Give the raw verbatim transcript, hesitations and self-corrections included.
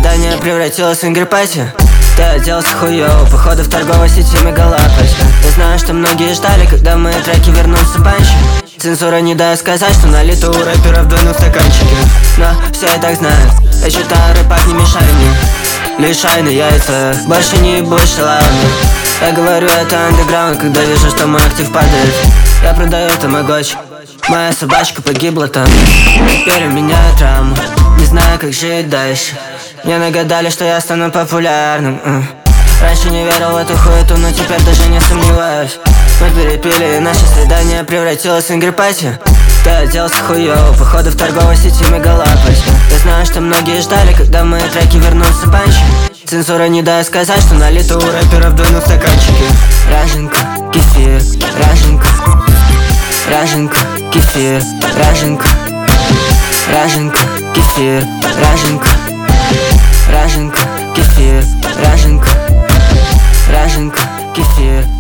свидание превратилось в ингрипати. Ты оделся хуёво, походу в торговой сети мегалапать. Я знаю, что многие ждали, когда мои треки вернутся панчи. Цензура не дает сказать, что налито у рэперов двойном стаканчике. Но все и так знают, я считаю, рэпак не мешай мне. Лишай на яйца, больше не будешь ладно. Я говорю, это андеграунд, когда вижу, что мой актив падает. Я продаю тамагочи, моя собачка погибла там. Теперь у меня травма, не знаю, как жить дальше. Мне нагадали, что я стану популярным. uh. Раньше не верил в эту хуету, но теперь даже не сомневаюсь. Мы перепили, и наше свидание превратилось в ингрипати. Ты оделся хуёво, походу в торговой сети мегалапать. Я знаю, что многие ждали, когда мои треки вернутся панчи. Цензура не дает сказать, что налито у рэперов двойном стаканчике. Ряженка, кефир, ряженка, ряженка, кефир, ряженка, ряженка, кефир, ряженка, ряженка, кефир, ряженка, ряженка, кефир.